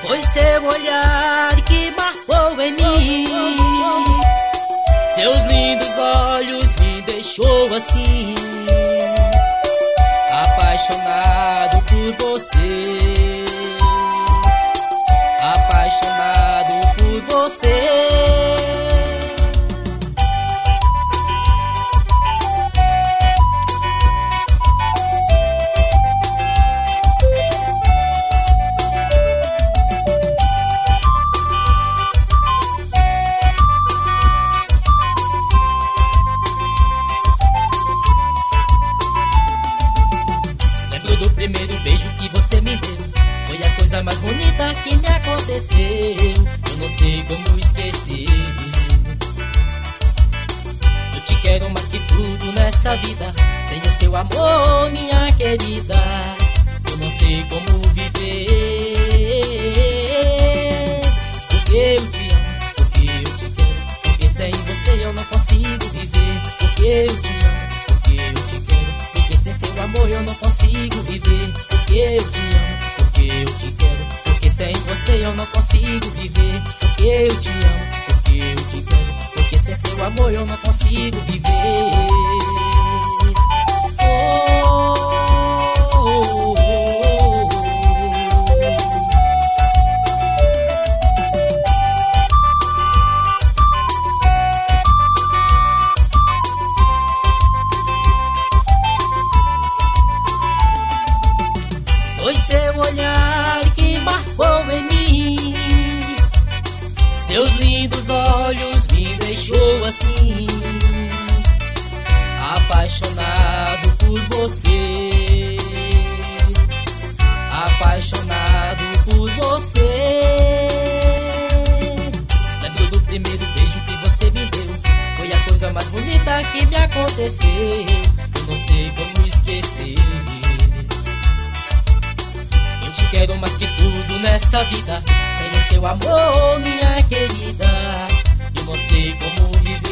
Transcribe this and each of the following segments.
Foi seu olhar que marcou em mim. Seus lindos olhos me deixou assim, apaixonado por você, apaixonado por você. Do primeiro beijo que você me deu, foi a coisa mais bonita que me aconteceu. Eu não sei como esquecer. Eu te quero mais que tudo nessa vida. Sem o seu amor, minha querida, eu não sei como viver. Porque eu te amo, porque eu te quero, porque sem você eu não consigo viver. Porque eu te amo, porque eu te quero, sem seu amor eu não consigo viver. Porque eu te amo, porque eu te quero, porque sem você eu não consigo viver. Porque eu te amo, porque eu te quero, porque sem seu amor eu não consigo viver. Foi seu olhar que marcou em mim. Seus lindos olhos me deixou assim, apaixonado por você, apaixonado por você. Lembro do primeiro beijo que você me deu, foi a coisa mais bonita que me aconteceu. Eu não sei como esquecer. Quero mais que tudo nessa vida. Sem o seu amor, minha querida, eu não sei como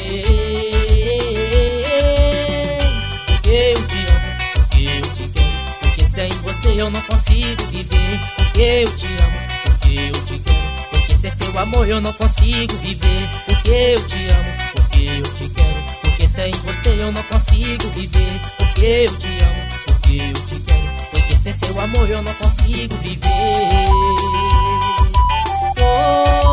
viver. Porque eu te amo, porque eu te quero, porque sem você eu não consigo viver. Porque eu te amo, porque eu te quero, porque sem seu amor eu não consigo viver. Porque eu te amo, porque eu te quero, porque sem você eu não consigo viver. Porque eu te amo, porque eu te quero, porque sem seu amor eu não consigo viver. Oh.